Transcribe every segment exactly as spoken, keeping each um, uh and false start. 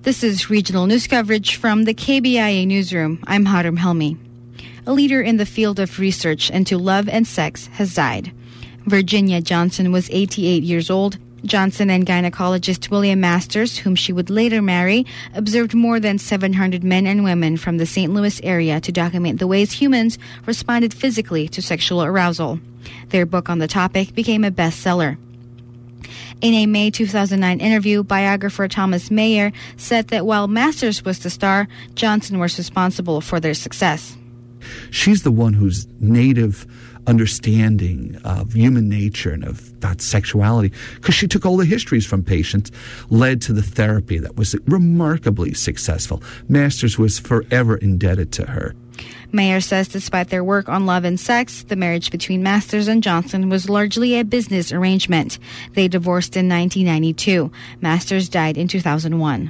This is regional news coverage from the K B I A newsroom. I'm Harum Helmi. A leader in the field of research into love and sex has died. Virginia Johnson was eighty-eight years old. Johnson and gynecologist William Masters, whom she would later marry, observed more than seven hundred men and women from the Saint Louis area to document the ways humans responded physically to sexual arousal. Their book on the topic became a bestseller. In a May two thousand nine interview, biographer Thomas Mayer said that while Masters was the star, Johnson was responsible for their success. She's the one whose native understanding of human nature and of that sexuality, because she took all the histories from patients, led to the therapy that was remarkably successful. Masters was forever indebted to her. Mayer says despite their work on love and sex, the marriage between Masters and Johnson was largely a business arrangement. They divorced in nineteen ninety-two. Masters died in two thousand one.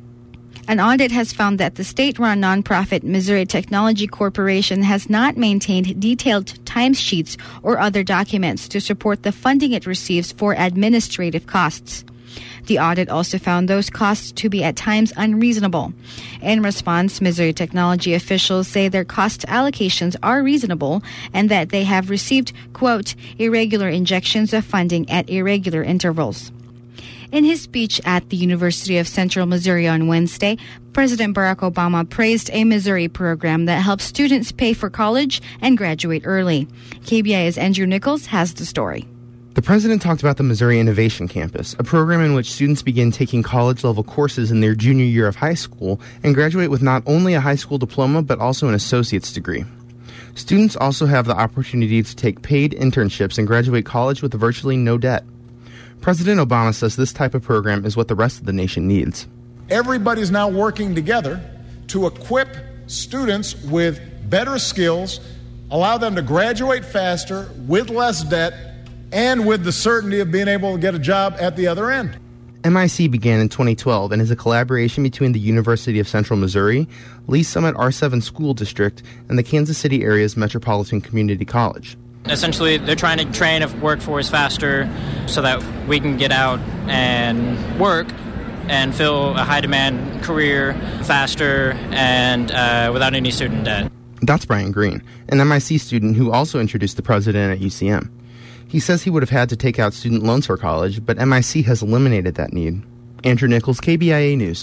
An audit has found that the state-run nonprofit Missouri Technology Corporation has not maintained detailed timesheets or other documents to support the funding it receives for administrative costs. The audit also found those costs to be at times unreasonable. In response, Missouri technology officials say their cost allocations are reasonable and that they have received, quote, irregular injections of funding at irregular intervals. In his speech at the University of Central Missouri on Wednesday, President Barack Obama praised a Missouri program that helps students pay for college and graduate early. K B I A's Andrew Nichols has the story. The president talked about the Missouri Innovation Campus, a program in which students begin taking college-level courses in their junior year of high school and graduate with not only a high school diploma but also an associate's degree. Students also have the opportunity to take paid internships and graduate college with virtually no debt. President Obama says this type of program is what the rest of the nation needs. Everybody's now working together to equip students with better skills, allow them to graduate faster, with less debt, and with the certainty of being able to get a job at the other end. M I C began in twenty twelve and is a collaboration between the University of Central Missouri, Lee Summit R seven School District, and the Kansas City area's Metropolitan Community College. Essentially, they're trying to train a workforce faster so that we can get out and work and fill a high-demand career faster and uh, without any student debt. That's Brian Green, an M I C student who also introduced the president at U C M. He says he would have had to take out student loans for college, but M I C has eliminated that need. Andrew Nichols, K B I A News.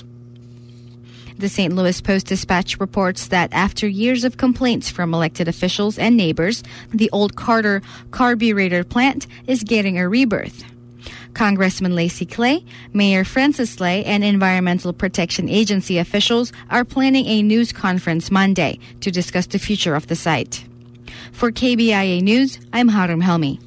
The Saint Louis Post-Dispatch reports that after years of complaints from elected officials and neighbors, the old Carter carburetor plant is getting a rebirth. Congressman Lacy Clay, Mayor Francis Lay, and Environmental Protection Agency officials are planning a news conference Monday to discuss the future of the site. For K B I A News, I'm Harum Helmi.